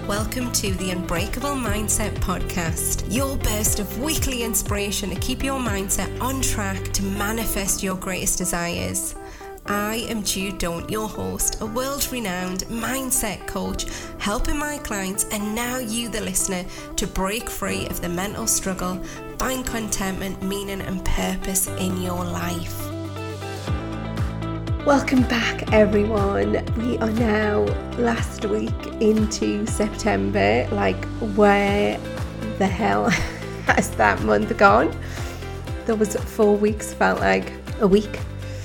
Welcome to the Unbreakable Mindset Podcast, your burst of weekly inspiration to keep your mindset on track to manifest your greatest desires. I am Jude Daunt, your host, a world-renowned mindset coach, helping my clients and now you, the listener, to break free of the mental struggle, find contentment, meaning and purpose in your life. Welcome back, everyone. We are now last week into September. Like, where the hell has that month gone? Those 4 weeks felt like a week.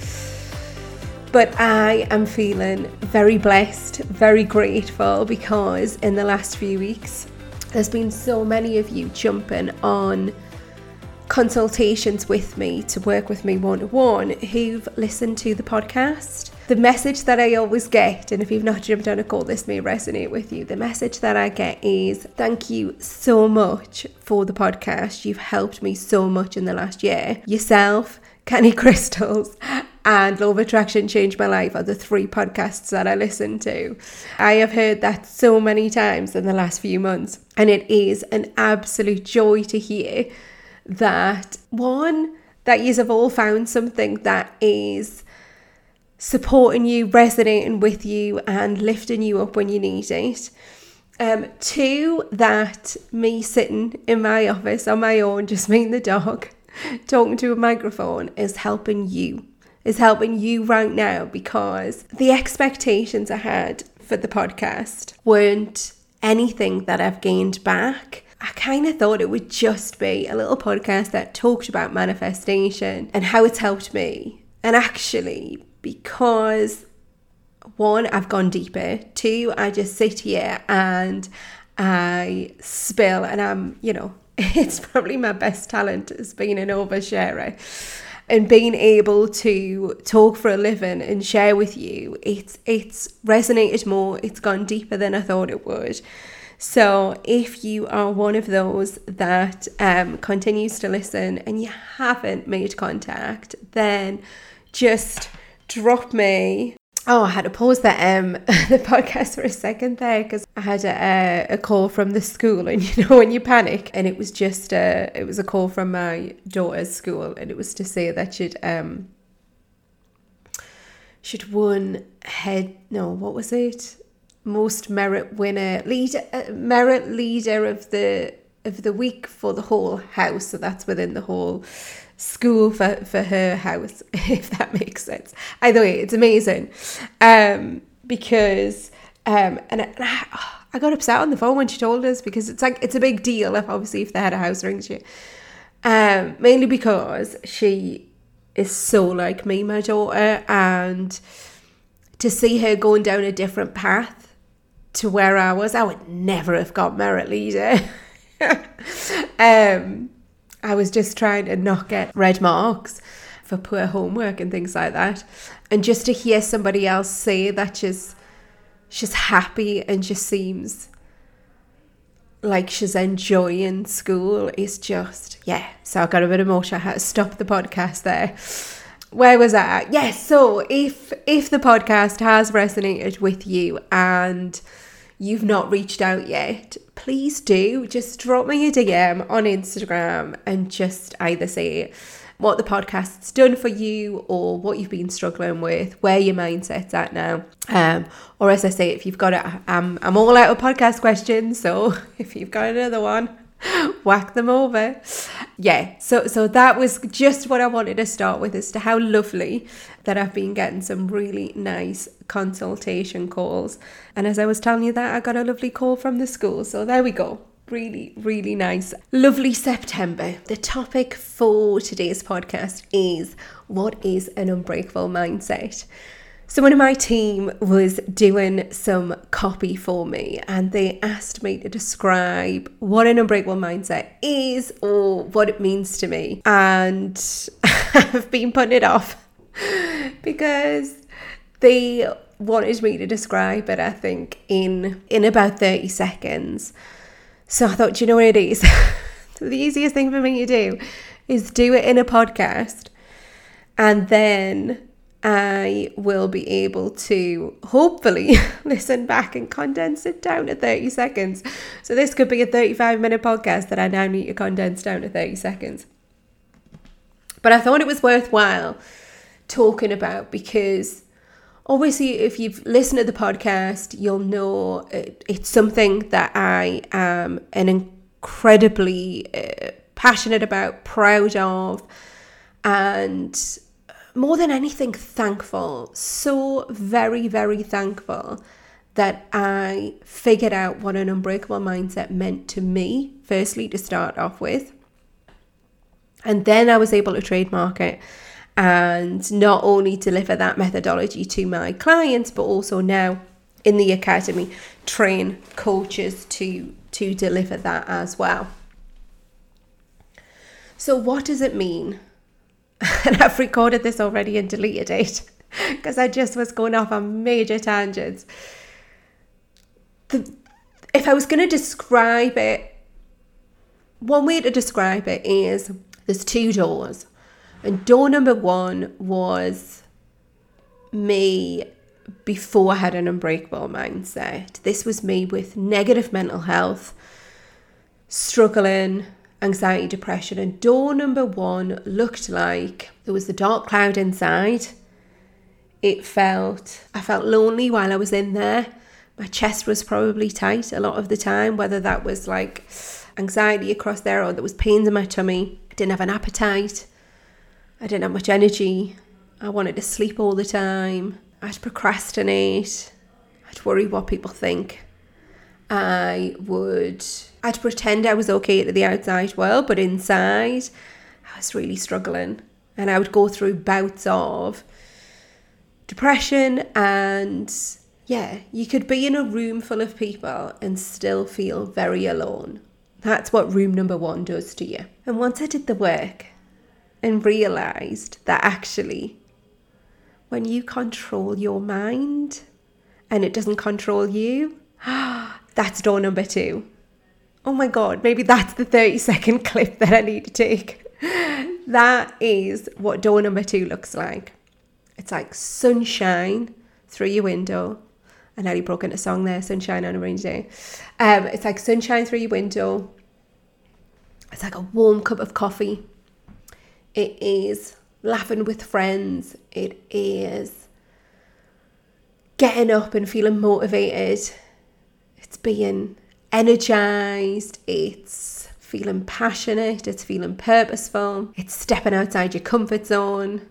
But I am feeling very blessed, very grateful, because in the last few weeks, there's been so many of you jumping on consultations with me to work with me one-to-one who've listened to the podcast. The message that I always get, and if you've not jumped on a call, this may resonate with you. The message that I get is, thank you so much for the podcast. You've helped me so much in the last year. Yourself, Candy Crystals, and Law of Attraction Changed My Life are the 3 podcasts that I listen to. I have heard that so many times in the last few months, and it is an absolute joy to hear that, one, that you have all found something that is supporting you, resonating with you, and lifting you up when you need it. 2, that me sitting in my office on my own, just me and the dog, talking to a microphone is helping you right now, because the expectations I had for the podcast weren't anything that I've gained back. I kind of thought it would just be a little podcast that talked about manifestation and how it's helped me. And actually, because 1, I've gone deeper. 2, I just sit here and I spill, and it's probably my best talent as being an oversharer. And being able to talk for a living and share with you, it's resonated more. It's gone deeper than I thought it would. So if you are one of those that continues to listen and you haven't made contact, then just drop me. Oh, I had to pause the podcast for a second there because I had a call from the school, and when you panic, and it was just it was a call from my daughter's school, and it was to say that she'd won most merit leader of the week for the whole house. So that's within the whole school for her house, if that makes sense. Either way, it's amazing, because and I got upset on the phone when she told us, because it's a big deal if they had a house ring to you, mainly because she is so like me, my daughter, and to see her going down a different path to where I would never have got merit leader. I was just trying to not get red marks for poor homework and things like that. And just to hear somebody else say that she's happy and just seems like she's enjoying school is just, yeah. So I got a bit emotional. I had to stop the podcast there. Where was I at? Yes, so if the podcast has resonated with you and you've not reached out yet, please do. Just drop me a DM on Instagram and just either say what the podcast's done for you, or what you've been struggling with, where your mindset's at now. Or as I say, if you've got it, I'm all out of podcast questions, so if you've got another one, whack them over. Yeah, so that was just what I wanted to start with, as to how lovely that I've been getting some really nice consultation calls. And as I was telling you that, I got a lovely call from the school. So there we go. Really, really nice. Lovely September. The topic for today's podcast is, what is an unbreakable mindset? So one of my team was doing some copy for me, and they asked me to describe what an unbreakable mindset is, or what it means to me. And I've been putting it off because they wanted me to describe it, I think, in about 30 seconds. So I thought, you know what it is? The easiest thing for me to do is do it in a podcast, and then I will be able to hopefully listen back and condense it down to 30 seconds. So this could be a 35-minute podcast that I now need to condense down to 30 seconds. But I thought it was worthwhile talking about, because obviously if you've listened to the podcast, you'll know it's something that I am incredibly passionate about, proud of, and more than anything, thankful. So very, very thankful that I figured out what an unbreakable mindset meant to me, firstly, to start off with. And then I was able to trademark it and not only deliver that methodology to my clients, but also now in the academy, train coaches to deliver that as well. So what does it mean? And I've recorded this already and deleted it because I just was going off on major tangents. If I was going to describe it, one way to describe it is there's two doors. And door number one was me before I had an unbreakable mindset. This was me with negative mental health, struggling, anxiety, depression. And door number one looked like there was a dark cloud inside. I felt lonely while I was in there. My chest was probably tight a lot of the time, whether that was like anxiety across there or there was pains in my tummy. I didn't have an appetite. I didn't have much energy. I wanted to sleep all the time. I'd procrastinate. I'd worry what people think. I'd pretend I was okay to the outside world, but inside I was really struggling. And I would go through bouts of depression, and you could be in a room full of people and still feel very alone. That's what room number one does to you. And once I did the work and realised that actually when you control your mind and it doesn't control you, that's door number two. Oh my God, maybe that's the 30-second clip that I need to take. That is what door number two looks like. It's like sunshine through your window. I nearly broke into song there, sunshine on a rainy day. It's like sunshine through your window. It's like a warm cup of coffee. It is laughing with friends. It is getting up and feeling motivated. It's being energized. It's feeling passionate. It's feeling purposeful. It's stepping outside your comfort zone.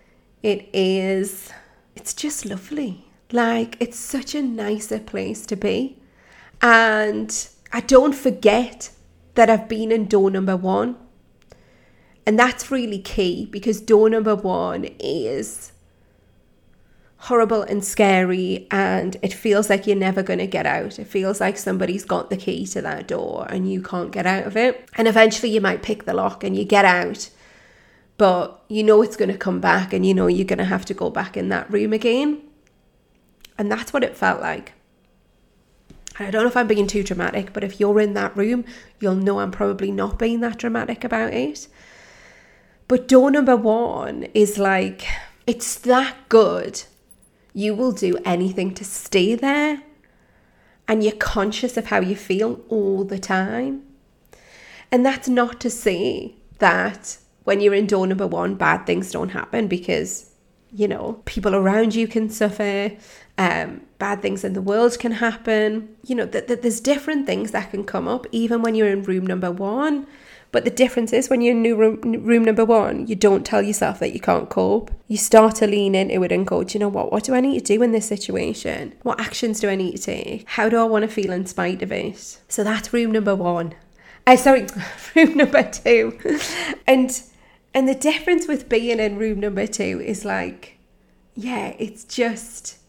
It's just lovely. Like, it's such a nicer place to be. And I don't forget that I've been in door number one. And that's really key, because door number one is horrible and scary, and it feels like you're never going to get out. It feels like somebody's got the key to that door and you can't get out of it. And eventually you might pick the lock and you get out, but you know it's going to come back, and you know you're going to have to go back in that room again. And that's what it felt like. And I don't know if I'm being too dramatic, but if you're in that room, you'll know I'm probably not being that dramatic about it. But door number one is like, it's that good. You will do anything to stay there. And you're conscious of how you feel all the time. And that's not to say that when you're in door number one, bad things don't happen, because, you know, people around you can suffer. Bad things in the world can happen. You know, there's different things that can come up even when you're in room number one. But the difference is, when you're in room number one, you don't tell yourself that you can't cope. You start to lean into it and go, do you know what? What do I need to do in this situation? What actions do I need to take? How do I want to feel in spite of it? So that's room number one. Room number two. And the difference with being in room number two is like, it's just,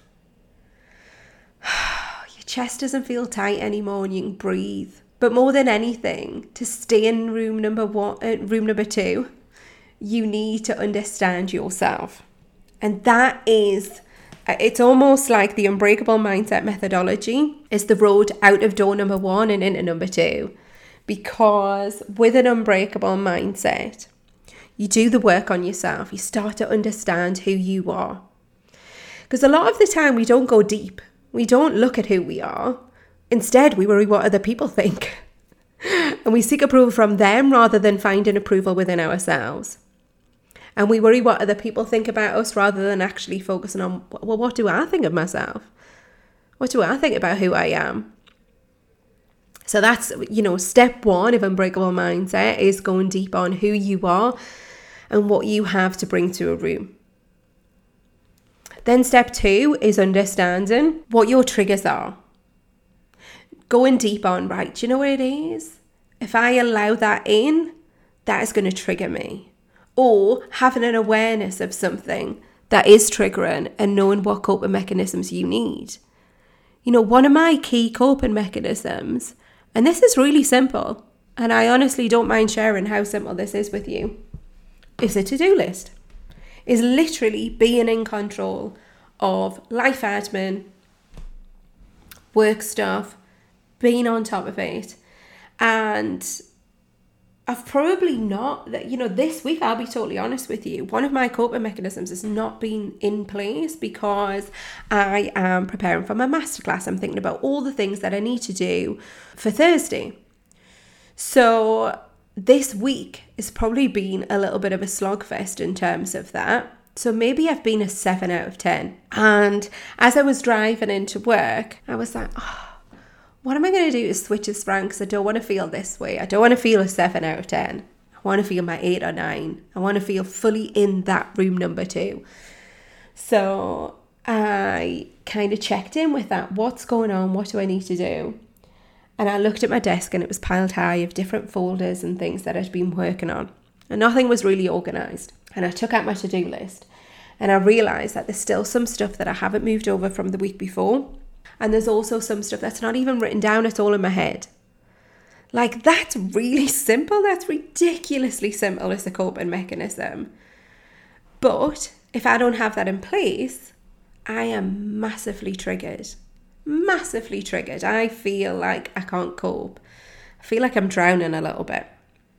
your chest doesn't feel tight anymore and you can breathe. But more than anything, to stay in room number two, you need to understand yourself. And that is, it's almost like the unbreakable mindset methodology is the road out of door number one and into number two. Because with an unbreakable mindset, you do the work on yourself. You start to understand who you are. Because a lot of the time we don't go deep. We don't look at who we are. Instead, we worry what other people think. And we seek approval from them rather than finding approval within ourselves. And we worry what other people think about us rather than actually focusing on, well, what do I think of myself? What do I think about who I am? So that's, step one of Unbreakable Mindset is going deep on who you are and what you have to bring to a room. Then step two is understanding what your triggers are. Going deep on, right, do you know what it is? If I allow that in, that is going to trigger me. Or having an awareness of something that is triggering and knowing what coping mechanisms you need. One of my key coping mechanisms, and this is really simple, and I honestly don't mind sharing how simple this is with you, is a to-do list. Is literally being in control of life admin, work stuff, being on top of it. And I've probably not, this week, I'll be totally honest with you, one of my coping mechanisms has not been in place because I am preparing for my masterclass. I'm thinking about all the things that I need to do for Thursday. So this week has probably been a little bit of a slogfest in terms of that. So maybe I've been a 7 out of 10. And as I was driving into work, I was like, what am I going to do to switch this round? Because I don't want to feel this way. I don't want to feel a 7 out of 10. I want to feel my 8 or 9. I want to feel fully in that room number 2. So I kind of checked in with that. What's going on? What do I need to do? And I looked at my desk and it was piled high of different folders and things that I'd been working on. And nothing was really organised. And I took out my to-do list and I realised that there's still some stuff that I haven't moved over from the week before. And there's also some stuff that's not even written down, it's all in my head. Like, that's really simple. That's ridiculously simple as a coping mechanism. But if I don't have that in place, I am massively triggered. Massively triggered. I feel like I can't cope. I feel like I'm drowning a little bit.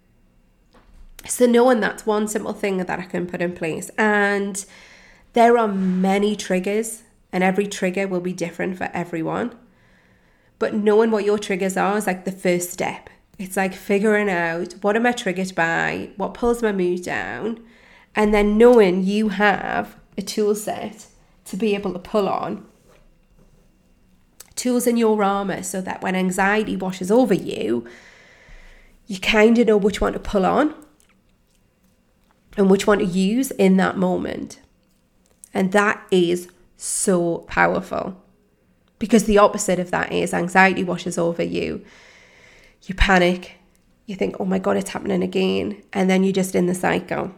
So knowing that's one simple thing that I can put in place. And there are many triggers, and every trigger will be different for everyone. But knowing what your triggers are is like the first step. It's like figuring out, what am I triggered by? What pulls my mood down? And then knowing you have a tool set to be able to pull on. Tools in your armor so that when anxiety washes over you, you kind of know which one to pull on and which one to use in that moment. And that is so powerful, because the opposite of that is anxiety washes over you. You panic, you think, oh my God, it's happening again. And then you're just in the cycle.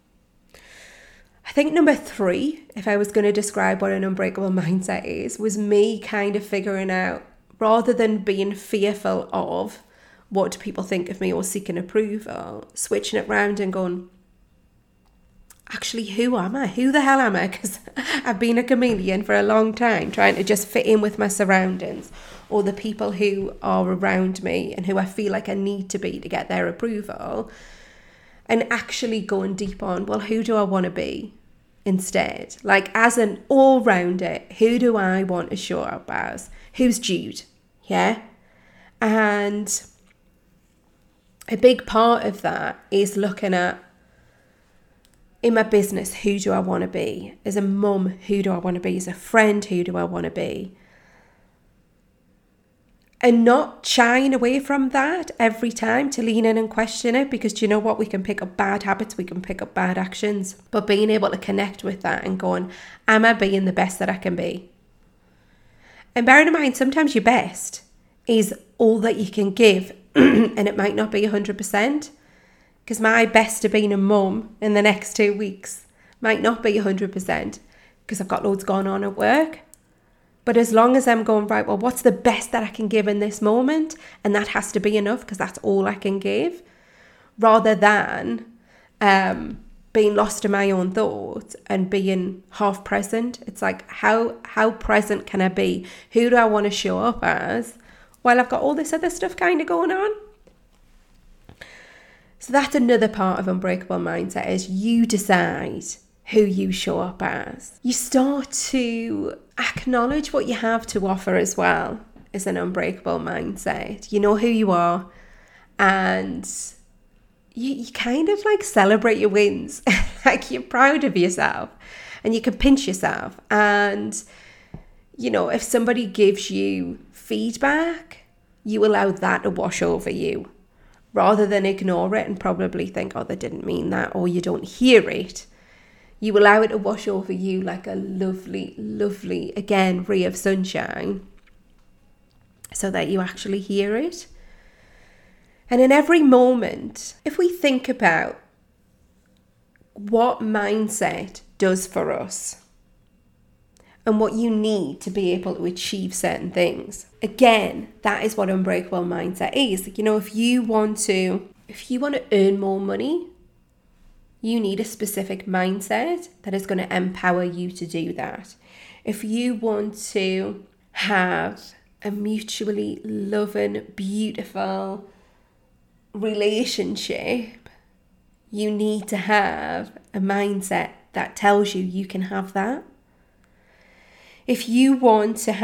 I think number 3, if I was going to describe what an unbreakable mindset is, was me kind of figuring out, rather than being fearful of what do people think of me or seeking approval, switching it round and going, actually, who am I? Who the hell am I? Because I've been a chameleon for a long time, trying to just fit in with my surroundings or the people who are around me and who I feel like I need to be to get their approval. And actually going deep on, well, who do I want to be instead? Like, as an all-rounder, who do I want to show up as? Who's Jude? Yeah? And a big part of that is looking at, in my business, who do I want to be? As a mum, who do I want to be? As a friend, who do I want to be? And not shying away from that every time to lean in and question it, because do you know what? We can pick up bad habits, we can pick up bad actions, but being able to connect with that and going, am I being the best that I can be? And bearing in mind, sometimes your best is all that you can give, and it might not be 100%, because my best to being a mum in the next 2 weeks might not be 100%, because I've got loads going on at work. But as long as I'm going, right, well, what's the best that I can give in this moment? And that has to be enough, because that's all I can give. Rather than being lost in my own thoughts and being half present. It's like, how present can I be? Who do I want to show up as while I've got all this other stuff kind of going on? So that's another part of Unbreakable Mindset, is you decide who you show up as. You start to acknowledge what you have to offer as well as an unbreakable mindset. You know who you are, and you kind of like celebrate your wins. Like you're proud of yourself and you can pinch yourself. And, you know, if somebody gives you feedback, you allow that to wash over you rather than ignore it and probably think, oh, they didn't mean that, or you don't hear it. You allow it to wash over you like a lovely, lovely, again, ray of sunshine so that you actually hear it. And in every moment, if we think about what mindset does for us and what you need to be able to achieve certain things, again, that is what unbreakable mindset is. You know, if you want to earn more money, you need a specific mindset that is going to empower you to do that. If you want to have a mutually loving, beautiful relationship, you need to have a mindset that tells you you can have that. If you want to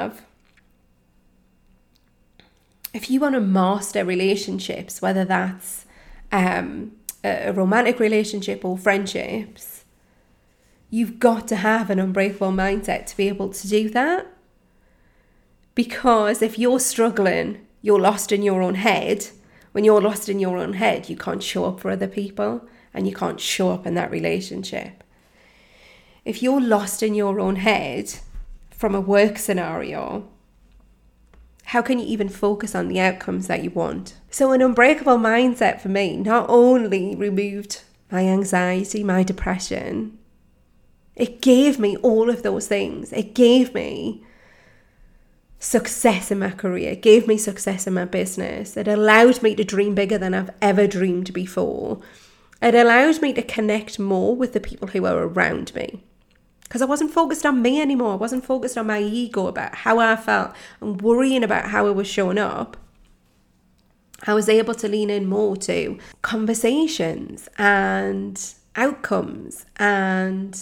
master relationships, whether that's a romantic relationship or friendships, you've got to have an unbreakable mindset to be able to do that. Because if you're struggling, you're lost in your own head. When you're lost in your own head, you can't show up for other people and you can't show up in that relationship. If you're lost in your own head from a work scenario, how can you even focus on the outcomes that you want? So an unbreakable mindset for me not only removed my anxiety, my depression, it gave me all of those things. It gave me success in my career. It gave me success in my business. It allowed me to dream bigger than I've ever dreamed before. It allowed me to connect more with the people who are around me. Because I wasn't focused on me anymore. I wasn't focused on my ego about how I felt and worrying about how I was showing up. I was able to lean in more to conversations and outcomes and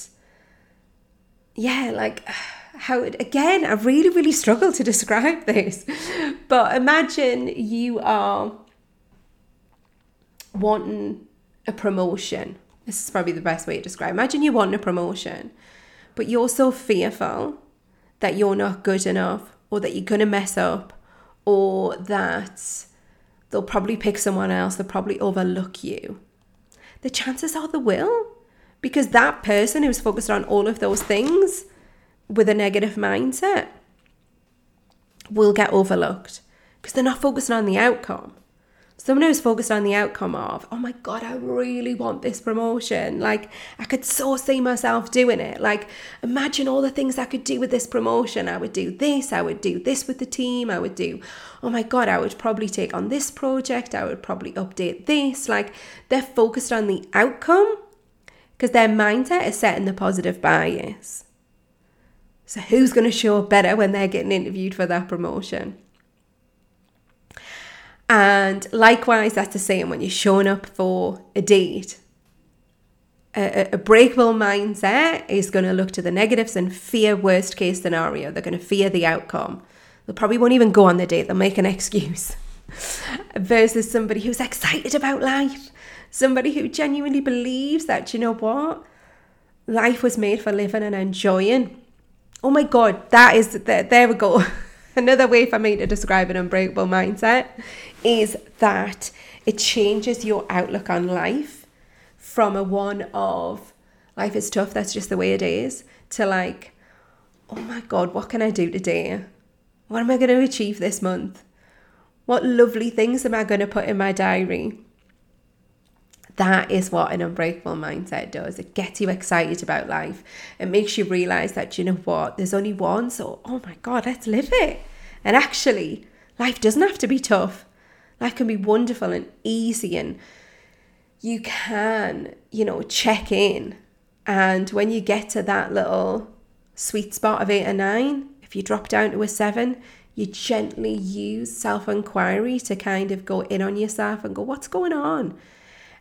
how it, again, I really, really struggle to describe this. But imagine you are wanting a promotion. This is probably the best way to describe it. Imagine you want a promotion, but you're so fearful that you're not good enough, or that you're going to mess up, or that they'll probably pick someone else, they'll probably overlook you. The chances are they will, because that person who's focused on all of those things with a negative mindset will get overlooked because they're not focused on the outcome. Someone who's focused on the outcome of, oh my God, I really want this promotion. Like, I could so see myself doing it. Like, imagine all the things I could do with this promotion. I would do this with the team. I would do, oh my God, I would probably take on this project. I would probably update this. Like, they're focused on the outcome because their mindset is set in the positive bias. So who's going to show up better when they're getting interviewed for that promotion? And likewise, that's the same when you're showing up for a date. A breakable mindset is going to look to the negatives and fear worst case scenario. They're going to fear the outcome. They probably won't even go on the date. They'll make an excuse. Versus somebody who's excited about life. Somebody who genuinely believes that, you know what? Life was made for living and enjoying. Oh my God, there we go. Another way for me to describe an unbreakable mindset is that it changes your outlook on life from a one of life is tough, that's just the way it is, to like, oh my God, what can I do today? What am I going to achieve this month? What lovely things am I going to put in my diary? That is what an unbreakable mindset does. It gets you excited about life. It makes you realize that, you know what, there's only one, so oh my God, let's live it. And actually, life doesn't have to be tough. Life can be wonderful and easy, and you can, check in. And when you get to that little sweet spot of 8 or 9, if you drop down to a 7, you gently use self-inquiry to kind of go in on yourself and go, what's going on?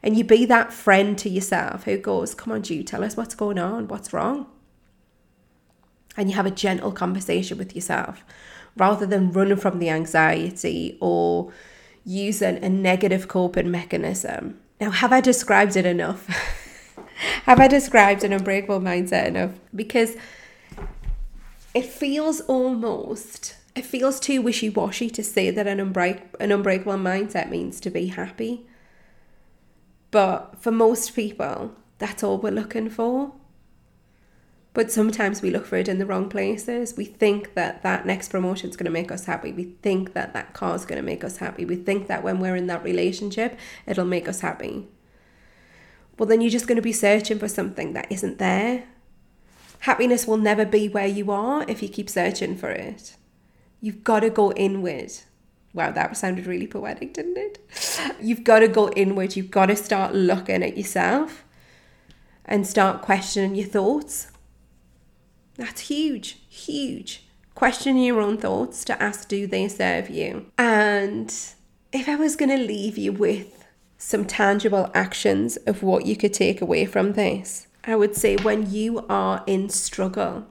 And you be that friend to yourself who goes, come on, Jude, tell us what's going on, what's wrong. And you have a gentle conversation with yourself rather than running from the anxiety or using a negative coping mechanism. Now, have I described it enough? Have I described an unbreakable mindset enough? Because it feels too wishy-washy to say that an unbreakable mindset means to be happy. But for most people, that's all we're looking for. But sometimes we look for it in the wrong places. We think that next promotion is going to make us happy. We think that car is going to make us happy. We think that when we're in that relationship, it'll make us happy. Well, then you're just going to be searching for something that isn't there. Happiness will never be where you are if you keep searching for it. You've got to go inward. Wow, that sounded really poetic, didn't it? You've got to go inward. You've got to start looking at yourself and start questioning your thoughts. That's huge, huge. Question your own thoughts to ask, do they serve you? And if I was going to leave you with some tangible actions of what you could take away from this, I would say when you are in struggle,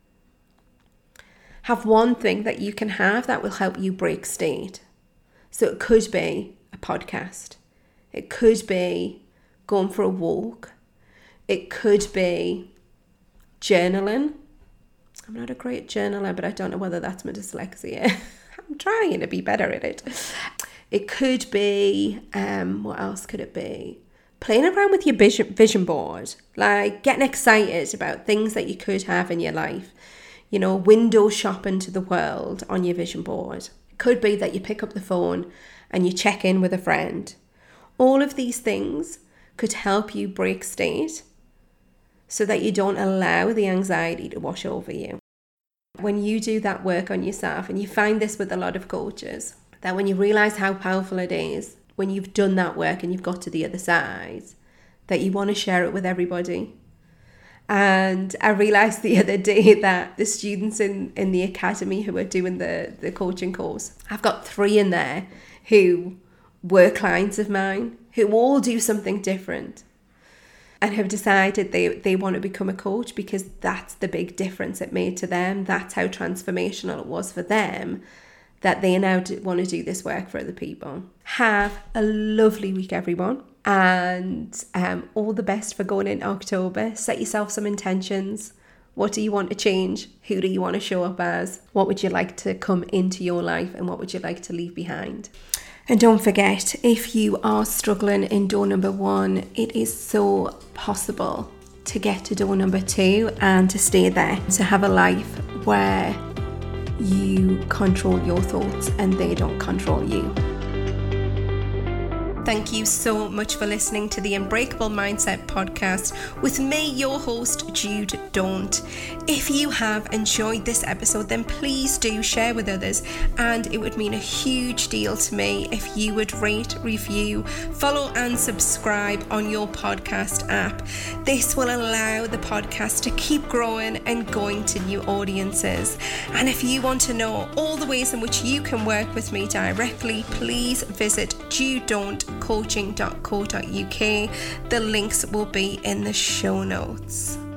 have one thing that you can have that will help you break state. So it could be a podcast. It could be going for a walk. It could be journaling. I'm not a great journaler, but I don't know whether that's my dyslexia. I'm trying to be better at it. It could be, what else could it be? Playing around with your vision board, like getting excited about things that you could have in your life. You know, window shopping to the world on your vision board. It could be that you pick up the phone and you check in with a friend. All of these things could help you break state so that you don't allow the anxiety to wash over you. When you do that work on yourself, and you find this with a lot of coaches, that when you realize how powerful it is, when you've done that work and you've got to the other side, that you want to share it with everybody. And I realized the other day that the students in the academy who are doing the coaching course, I've got 3 in there who were clients of mine, who all do something different and have decided they want to become a coach because that's the big difference it made to them. That's how transformational it was for them, that they now want to do this work for other people. Have a lovely week, everyone. And all the best for going in October. Set yourself some intentions. What do you want to change? Who do you want to show up as? What would you like to come into your life? And what would you like to leave behind? And don't forget, if you are struggling in door number 1, it is so possible to get to door number 2 and to stay there. To have a life where you control your thoughts and they don't control you. Thank you so much for listening to the Unbreakable Mindset podcast with me, your host, Jude Daunt. If you have enjoyed this episode, then please do share with others, and it would mean a huge deal to me if you would rate, review, follow and subscribe on your podcast app. This will allow the podcast to keep growing and going to new audiences. And if you want to know all the ways in which you can work with me directly, please visit judedauntcoaching.co.uk. The links will be in the show notes.